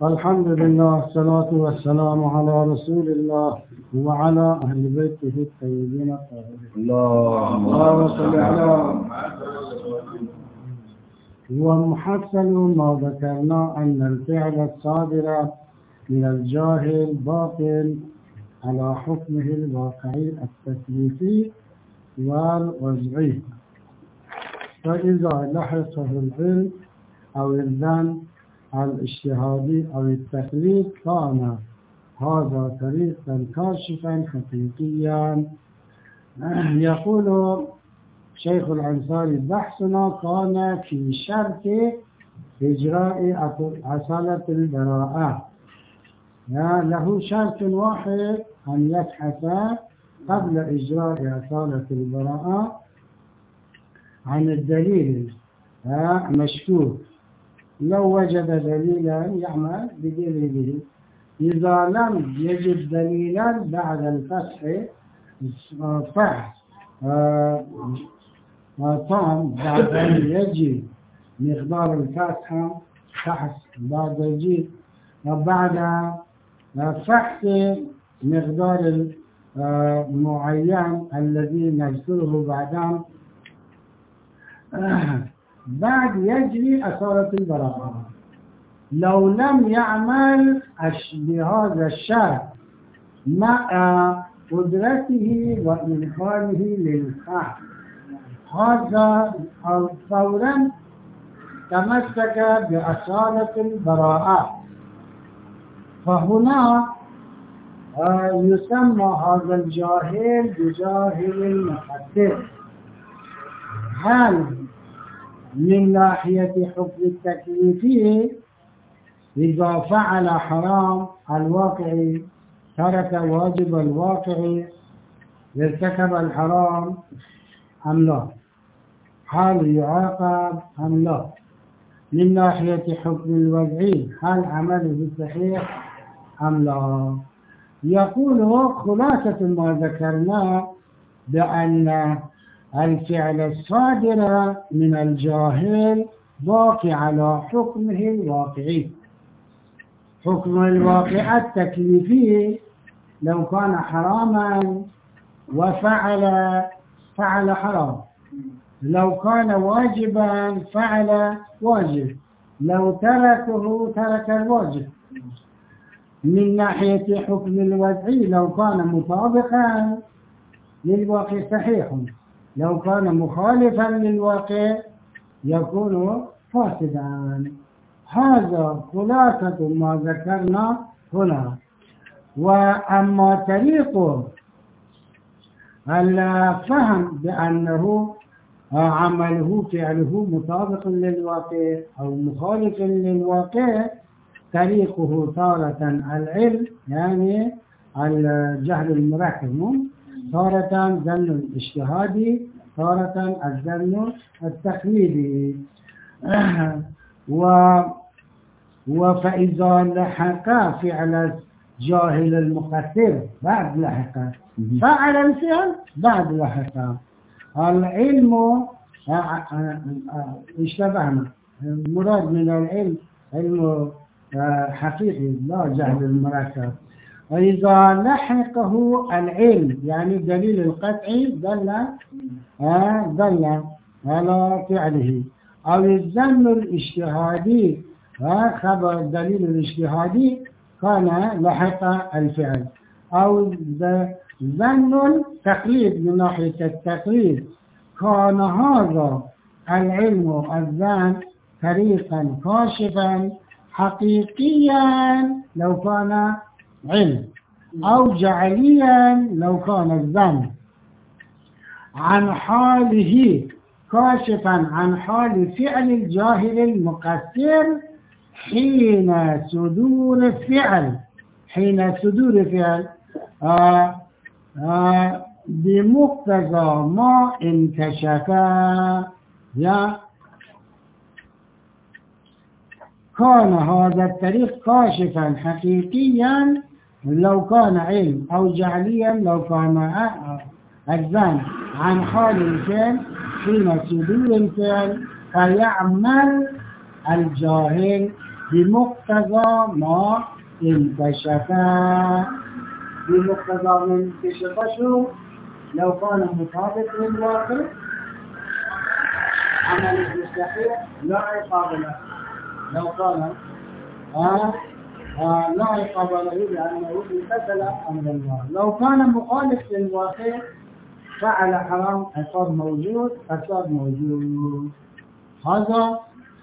الحمد لله والصلاة والسلام على رسول الله وعلى أهل بيته الطيبين الطاهرين. اللهم صل على. ومحصل ما ذكرنا أن الفعل الصادر من الجاهل باطل على حكمه الواقعي التكليفي والوضعي، فإذا لحقه العلم أو الظن الاجتهادي أو التقليد كان هذا طريقا كاشفا حقيقيا. يقول شيخ الأنصاري: بحثنا كان في شرط إجراء أصالة البراءة، له شرط واحد أن يبحث قبل إجراء أصالة البراءة عن الدليل مشكوك. لو وجد دليلا يعمل بدليله، إذا لم يجد دليلا بعد الفتح فحص طعم بعد أن يجي مقدار الفتح فحص بعد فحص مقدار معين الذي نذكره بعد يجري أصالة البراءة. لو لم يعمل بهذا الشرط مع قدرته وإمكانه للفحص، هذا فورا تمسك بأصالة البراءة، فهنا يسمى هذا الجاهل بجاهل المقدر. هل من ناحية حكم التكليفي إذا فعل حرام الواقعي ترك واجب الواقعي ارتكب الحرام أم لا؟ هل يعاقب أم لا؟ من ناحية حكم الوضعي هل عمله صحيح أم لا؟ يقول خلاصة ما ذكرناه بأن الفعل الصادر من الجاهل باقي على حكمه الواقعي. حكم الواقع التكليفي لو كان حراما فعل حرام، لو كان واجبا فعل واجب، لو تركه ترك الواجب. من ناحية حكم الوضعي لو كان مطابقا للواقع صحيح، لو كان مخالفا للواقع يكون فاسدا. هذا خلاصة ما ذكرنا هنا. وأما طريق الفهم بأنه عمله فعله مطابق للواقع أو مخالف للواقع، طريقه تارة العلم يعني الجهل المركب، تارة ظن الاجتهادي، تارة الظن التقليدي. فإذا لحق فعل الجاهل المقصر بعد لحق فعل الفعل بعد لحق العلم اشتبهنا. المراد من العلم علم حقيقي لا جهل المركب. وإذا لحقه العلم يعني الدليل القطعي دل على فعله، أو الظن الاجتهادي خبر الدليل الاجتهادي كان لحق الفعل، أو ظن التقليد من ناحية التقليد كان هذا العلم الظن طريقا كاشفا حقيقيا لو كان علم، أو جعليا لو كان الظن عن حاله كاشفا عن حال فعل الجاهل المقصر حين صدور فعل بمقتضى ما انكشف. كان هذا الطريق كاشفا حقيقيا لو كان علم، أو جعليا لو كان الظن عن حال الفعل حين صدور الفعل، فيعمل الجاهل بمقتضى ما انكشف. بمقتضى من انكشف شو؟ لو كان مطابق للواقع عمل المستحيل لا عقاب له. لو كان لا عقاب له لأنه امتثل أمر الله. لو كان مخالف للواقع فعل حرام، عقاب موجود، فساد موجود. هذا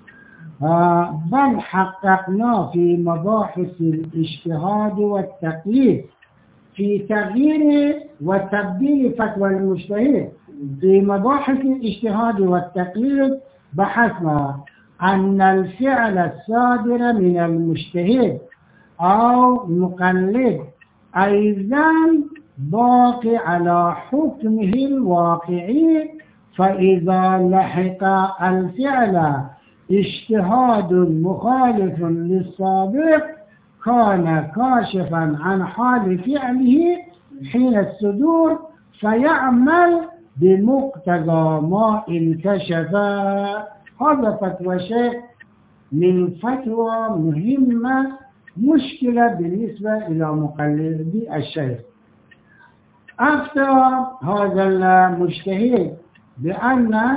بل حققنا في مباحث الاجتهاد والتقليد في تغيير وتبديل فتوى المجتهد. في مباحث الاجتهاد والتقليد بحثنا أن الفعل الصادر من المجتهد أو مقلد أيضا باقي على حكمه الواقعي، فإذا لحق الفعل اجتهاد مخالف للسابق كان كاشفا عن حال فعله حين الصدور فيعمل بمقتضى ما انكشف. هذا فتوى شيخ من فتوى مهمة مشكلة بالنسبة إلى مقلدي الشيخ. أفتى هذا المجتهد بأن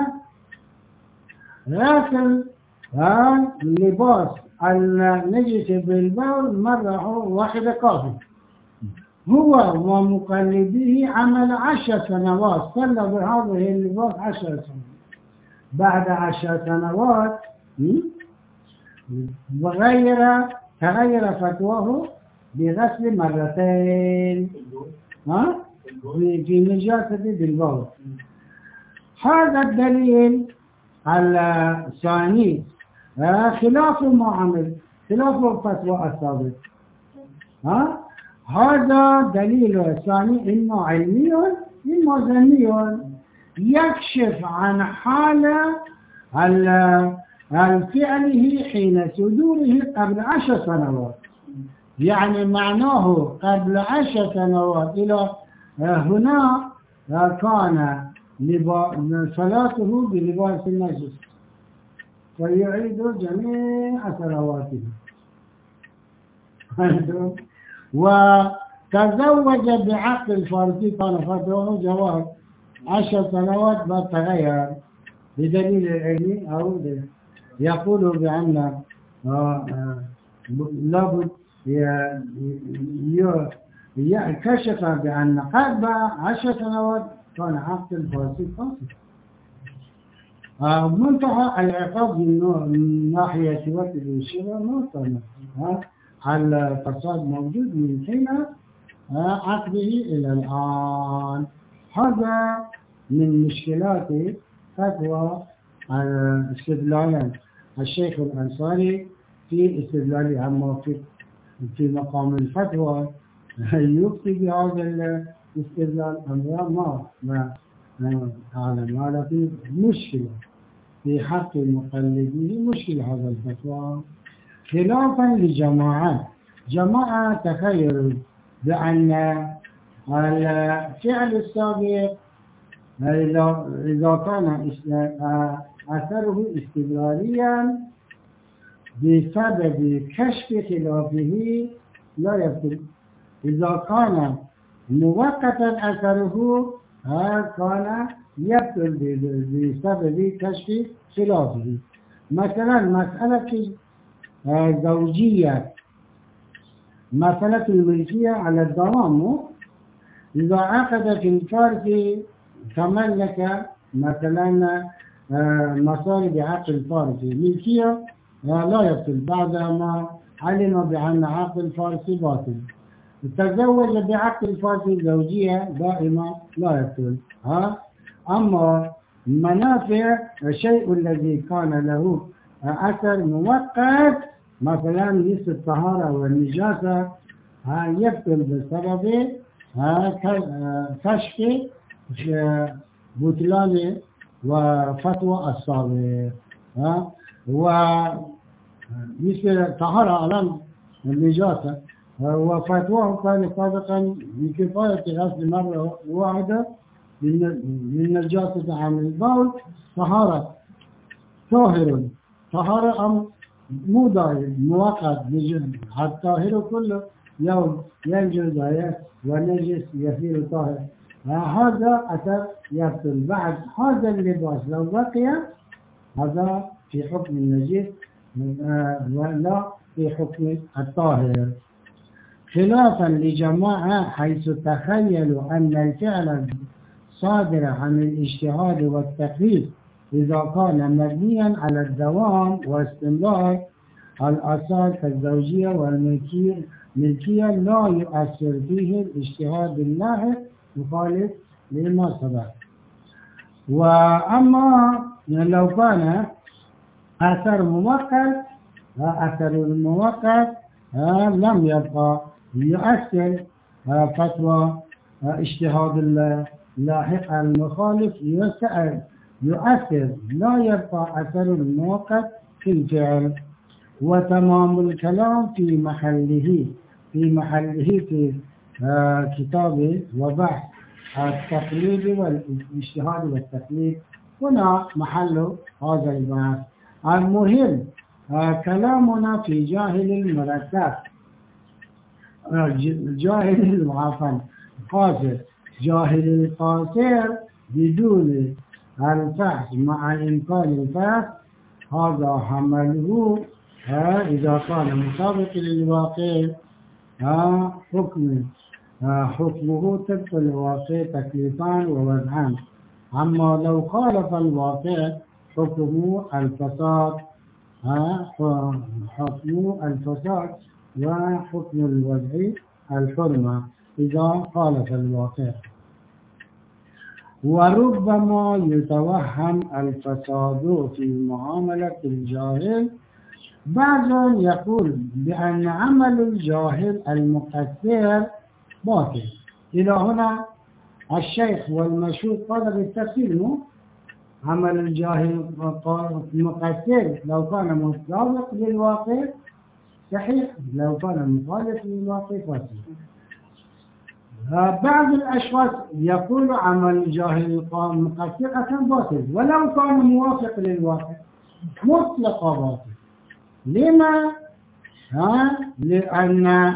غسل لباس النجس بالبول مرة واحدة كافي. هو ومقلديه عمل 10 سنوات، صلى بهذه اللباس 10 سنوات. بعد 10 سنوات تغير فتواه بغسل مرتين في نجاسة بالبول. هذا الدليل الثاني خلاف ما عمل، خلاف الفتوى السابق. هذا دليل ثاني إما علمي إما ظني، يكشف عن حال فعله حين صدوره قبل 10 سنوات. يعني معناه قبل 10 سنوات إلى هنا كان صلاته بلباس النجس ويعيد جميع صلواته. وتزوج بعقل فارسي كان فتواه جواز 10 سنوات بعد تغير بدليل العلمي أو يقول بأن لابد كشف بأن قبل 10 سنوات كان عقل فارسي فاسد. منتهى العقاب من ناحية وكل الشرع ما كان الفساد موجود من حين عقده إلى الآن. هذا من مشكلات فتوى استدلال الشيخ الأنصاري في استدلال عما في مقام الفتوى. يفتي بهذا الاستدلال أمر هذا في مشكلة في حق المقلدين، مشكلة هذا الفتوى. خلافا جماعة تخيلوا بأن الفعل السابق إذا كان أثره استمراريا بسبب كشف خلافه لا يبطل. إذا كان مؤقتا أثره كان يبطل بسبب كشف خلافه. مثلا مسألة زوجية، مسألة الملكية على الضمان. إذا عقد في الفارس تملك مثلا مصاري بعقد الفارسي ملكية لا يبطل بعدما علم بأن عقد الفارسي باطل. تزوج بعقد الفارسي زوجية دائما لا يبطل. أما منافع الشيء الذي كان له أثر مؤقت مثلا مثل الطهارة والنجاسة يبطل بسبب كشف بطلان وفتوى السابق. ومثل الطهارة على النجاسة وفتواه كان سابقا بكفاية غسل مرة واحدة من نجاسة عن البول طهارة طاهر طهارة أم مو دائم مؤقت الطاهر كله يوم ينجز ونجس يصير طاهر، هذا أثر يبطل. بعد هذا اللباس لو بقي هذا في حكم النجس ولا في حكم الطاهر، خلافا لجماعة حيث تخيلوا أن الفعل صادر عن الاجتهاد والتقليد إذا كان مبنيا على الدوام واستمرار الآثار كالزوجية والملكية لا يؤثر فيه الاجتهاد اللاحق مخالف لما سبق. وأما لو كان أثر مؤقت، أثر المؤقت لم يبقى يؤثر فتوى اجتهاد اللاحق المخالف يؤثر، لا يبقى أثر المؤقت في الفعل. وتمام الكلام في محله في كتاب وبحث التقليد والاجتهاد والتقليد، هنا محل هذا البحث. المهم كلامنا في جاهل المركب، جاهل العفن قاصر، جاهل القاصر بدون الفحص مع إمكان الفحص، هذا حمله إذا كان مطابق للواقع حكمه طبق الواقع تكليفان ووضعان. أما لو خالف الواقع حكمه الفساد، وحكم الوضع الحرمة إذا خالف الواقع. وربما يتوهم الفساد في معاملة الجاهل. بعض يقول بأن عمل الجاهل المقصر باطل. إلى هنا الشيخ والمشهور قال بالتفصيل عمل الجاهل مقصر لو كان مطابق للواقع صحيح، لو كان مخالف للواقع فاسد. بعض الأشخاص يقول عمل الجاهل مقصر باطل ولو كان موافق للواقع مطلق باطل. لما؟ لأن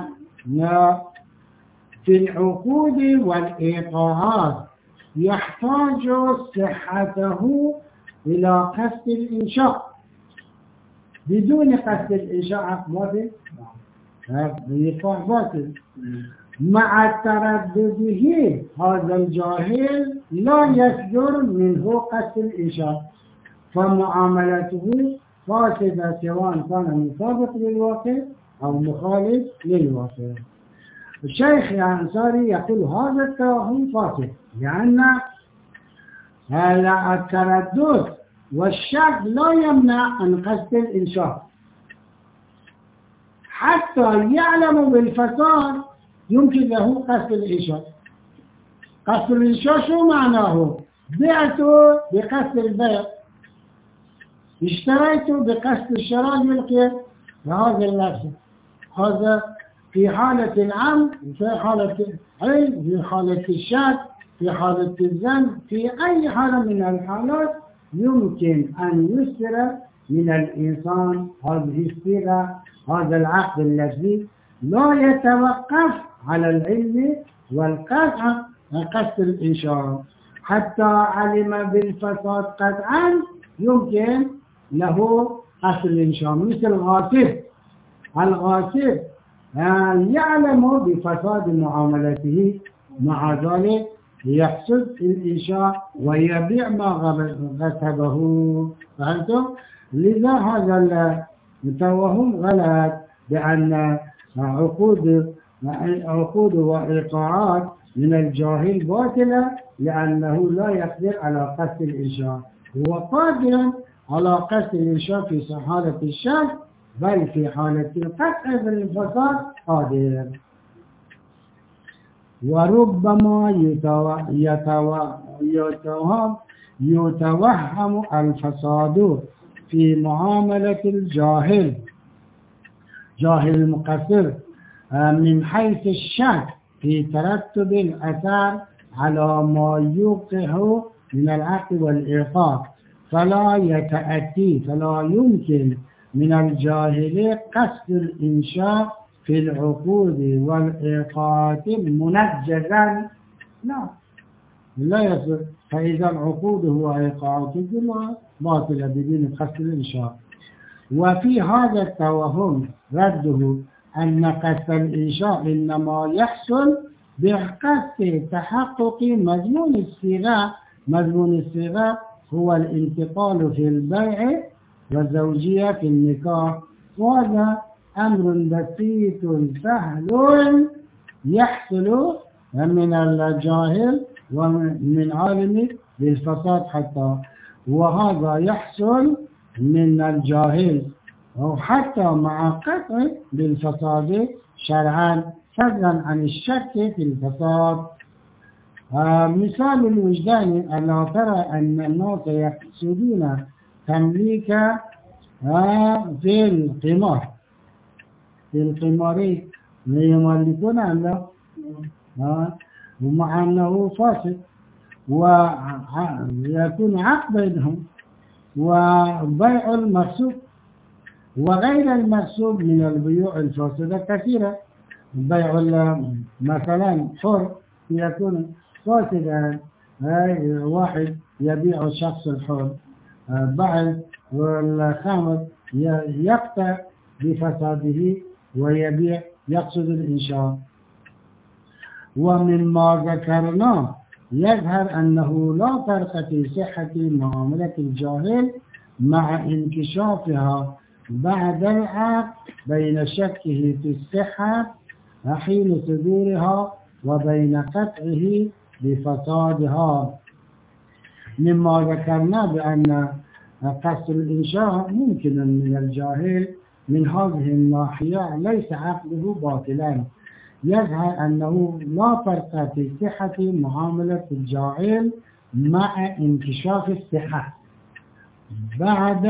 في العقود والإيقاعات يحتاج صحته إلى قصد الإنشاء. بدون قصد الإنشاء باطل، الإيقاع باطل. مع تردده هذا الجاهل لا يصدر منه قصد الإنشاء، فمعاملته فاسدة سواء كان مطابق للواقع أو مخالف للواقع. الشيخ الأنصاري يقول هذا التوهم فاسد، لأن التردد والشك لا يمنع عن قصد الإنشاء. حتى يعلم بالفساد يمكن له قصد الإنشاء. قصد الإنشاء شو معناه؟ بعته بقصد البيع، اشتريته بقصد الشراء والقيد، وهذا اللفظ هذا في حالة العمد، في حالة العلم، في حالة الشك، في حالة الذنب، في أي حالة من الحالات يمكن أن يسر من الإنسان هذه الصيغة، هذا العقد اللفظي لا يتوقف على العلم والقطع قصد الإنشاء. حتى علم بالفساد قطعا يمكن له قصد الإنشاء. مثل الغاصب يعلم بفساد معاملته، مع ذلك يقصد الإنشاء ويبيع ما غصبه. فهمتم؟ لذا هذا التوهم غلط، بأن عقود وإيقاعات من الجاهل باطلة، لأنه لا يقدر على قصد الإنشاء. هو قادر على قصد الإنشاء في حالة الشك، بل في حالة القطع بالفساد قادر. وربما يتوهم الفساد في معاملة الجاهل المقصر من حيث الشك في ترتب الأثار على ما يوقع من العقد والإيقاع، فلا يمكن من الجاهل قصد الإنشاء في العقود والإيقاعات منجزا. لا يصح. فإذا العقود هو إيقاعات كلها باطلة بدون قصد الإنشاء. وفي هذا التوهم رده أن قصد الإنشاء إنما يحصل بقصد تحقق مضمون الصيغة. مضمون الصيغة هو الانتقال في البيع والزوجية في النكاح، وهذا أمر بسيط سهل يحصل من الجاهل ومن عالم بالفساد حتى، وهذا يحصل من الجاهل وحتى مع قطع بالفساد شرعا فضلا عن الشك في الفساد. مثال الوجدان ألا ترى أن الناس يقصدون تمليك في القمار، في القمار يملكون الله ومع أنه فاسد ويكون عقد بينهم، وبيع المغصوب وغير المغصوب من البيوع الفاسدة كثيرة. بيع مثلا حر يكون فاسدا، واحد يبيع الشخص الحر، بعد والخامر يقطع بفساده ويبيع يقصد الإنشاء. ومما ذكرناه يظهر أنه لا فرق في صحة معاملة الجاهل مع انكشافها بعد العقد بين شكه في الصحة حين صدورها وبين قطعه بفسادها. مما ذكرنا بأن قصد الإنشاء ممكن من الجاهل من هذه الناحية ليس عقده باطلا. يظهر أنه لا فرق في صحة معاملة الجاهل مع انكشاف الصحة بعد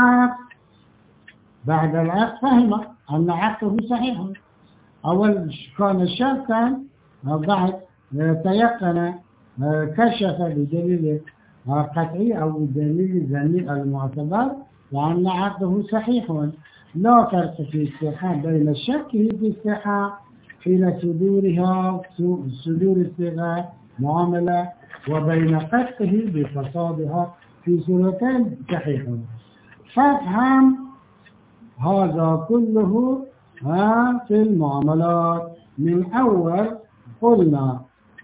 العقد فهم أن عقده صحيح. أول كان شاكا بعد تيقن كشف بدليل قطعي أو بدليل ظني المعتبر وأن عقده صحيح. لا فرق في الصحة بين الشك في الصحة حين صدور الصيغة معاملة وبين قطعه بفسادها في صورتين صحيح. فافهم هذا كله في المعاملات. من أول قلنا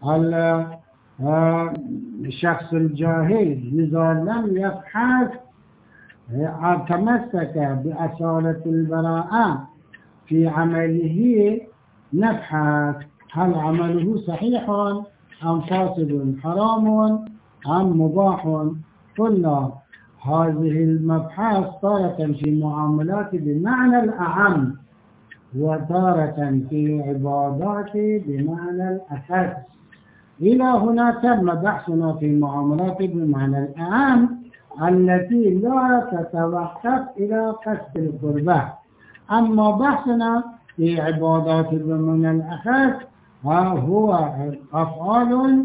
الشخص الجاهل إذا لم يبحث تمسك بأصالة البراءة في عمله، نبحث هل عمله صحيح أم فاسد، حرام أم مباح. قلنا هذه المبحث تارة في معاملات بمعنى الأعم وتارة في عبادات بمعنى الأخص. إلى هنا تم بحثنا في المعاملات بمعنى الأعم التي لا تتوقف إلى قصد القربة. أما بحثنا في عبادات بمعنى الأخص هو أفعال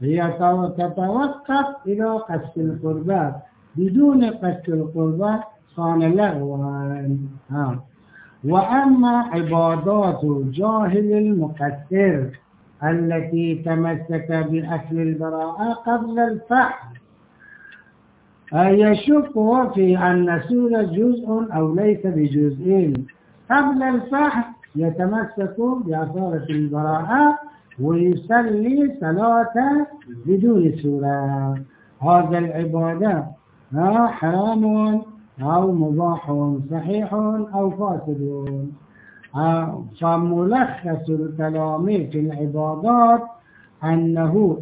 تتوقف إلى قصد القربة، بدون قصد القربة كان لغوا. وأما عبادات جاهل المقصر التي تمسك بأصل البراءة قبل الفحص يشك في أن سورة جزء أو ليس بجزء. قبل الفحص يتمسك بأصالة البراءة ويصلي صلاة بدون سورة. هذا العبادة حرام أو مباح، صحيح أو فاسد. فملخص الكلام في العبادات أنه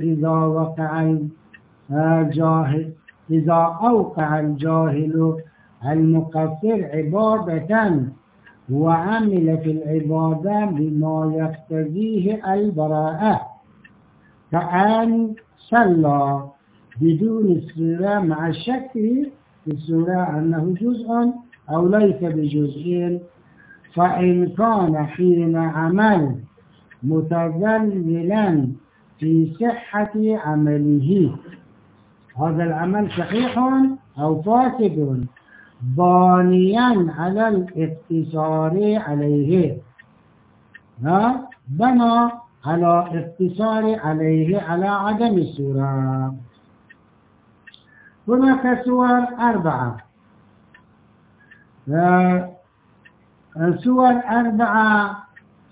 إذا أوقع الجاهل المقصر عبادة وعمل في العبادة بما يقتضيه البراءة كأن صلى بدون السورة مع الشك في السورة أنه جزء أو ليس بجزء، فإن كان حين عمل متذللا في صحة عمله هذا العمل صحيح أو فاسد، بانيا على الاقتصار عليه. بنى على اقتصار عليه على عدم السورة. هناك صور 4. صور 4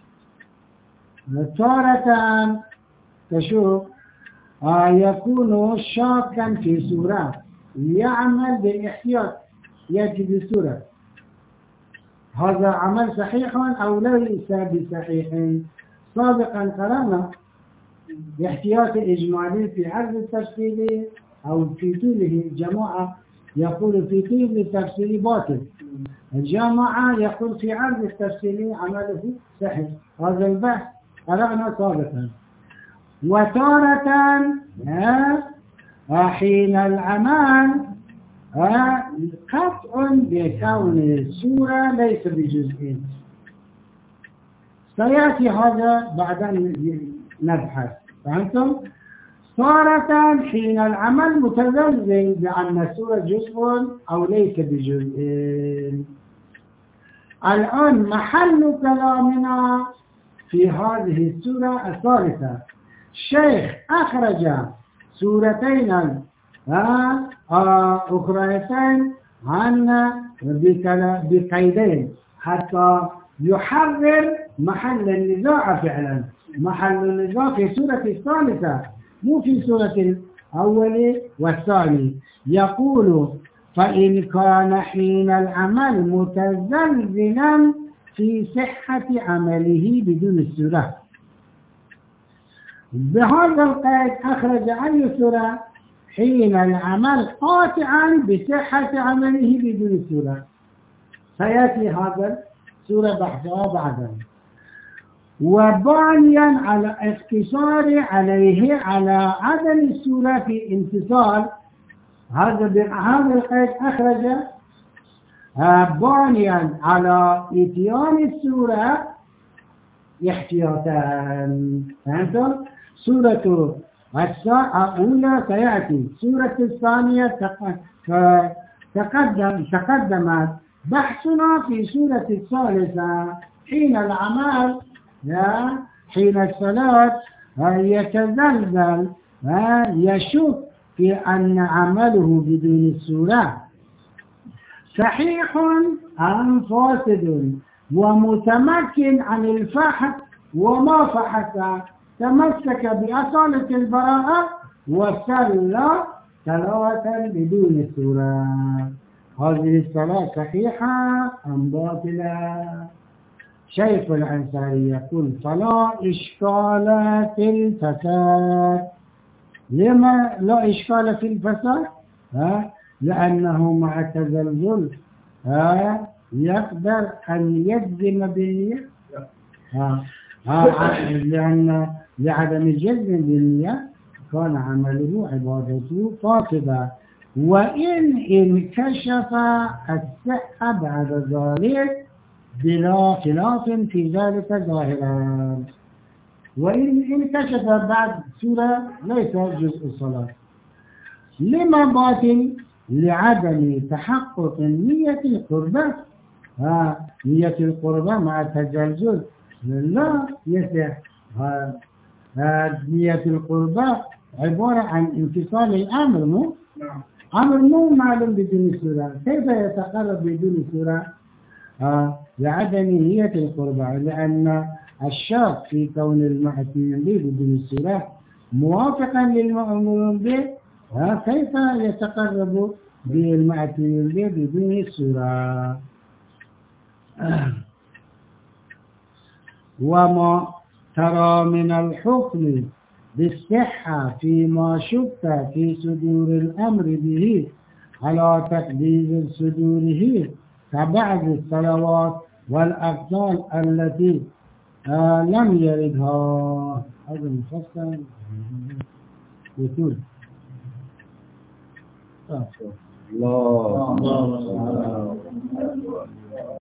تارة تشوف يكون شاكا في سورة يعمل بالاحتياط يأتي بسورة هذا عمل صحيح أو ليس بصحيح. سابقا قرأنا باحتياط الإجمالي في عرض التفصيلي أو في طوله. الجماعة يقول في طول التفصيلي باطل، الجماعة يقول في عرض التفصيلي عمله صحيح. هذا البحث قرأنا سابقا. وتارة حين العمل قطع بكون السورة ليس بجزء. سيأتي هذا بعد أن نبحث. فهمتم؟ تارة حين العمل متزلزل بأن السورة جزء أو ليس بجزء. الآن محل كلامنا في هذه السورة الثالثة. الشيخ أخرج سورتين أخريتين عن بقيدين حتى يحرر محل النزاع. فعلا محل النزاع في سورة الثالثة مو في سورة الأول والثاني. يقول فإن كان حين العمل متزلزلا في صحة عمله بدون السورة. بهذا القيد أخرج أي سورة حين العمل قاطعا بصحة عمله بدون السورة. سيأتي هذا سورة بحثها بعدا. وبانيا على اقتصار عليه على عدم السورة في امتصال. هذا القيد أخرج بانيا على إتيان السورة احتياطا. فهمتم؟ سورة الأولى سيأتي. سورة الثانية تقدمت بحثنا في سورة الثالثة. حين العمل حين الصلاة يتزلزل يشك في أن عمله بدون السورة صحيح أم فاسد ومتمكن عن الفحث وما فحث تمسك بأصالة البراءة وصلى صلاة بدون السورة. هذه الصلاة صحيحة أم باطلة؟ شيخ الأنصاري يقول فلا إشكال في الفساد. لما لا إشكال في الفساد؟ لأنه مع التزلزل يقدر أن يجزم بالنية. لأن لعدم الجزم بالنية كان عمله عبادته فاسدة. وإن انكشف الصحة بعد ذلك بلا خلاف في ذلك ظاهرا. وإن انكشف بعد سورة ليس جزء الصلاة. لما باطل؟ لعدم تحقق نية القربة. نية القربة مع التزلزل لا يصح. نية القربة عبارة عن انفصال الأمر. مو أمر مو معلوم بدون السورة. كيف يتقرب بدون السورة؟ لعدم نية القربة. لأن الشرط في كون المأتي به بدون السورة موافقا للمأمور به. كيف يتقرب بالمأتي به بدون السورة؟ وما ترى من الحكم بالصحة فيما شك في صدور الأمر به على تقدير صدوره كبعض الصلوات والأفضال التي لم يردها. هذا مفصل يقول الله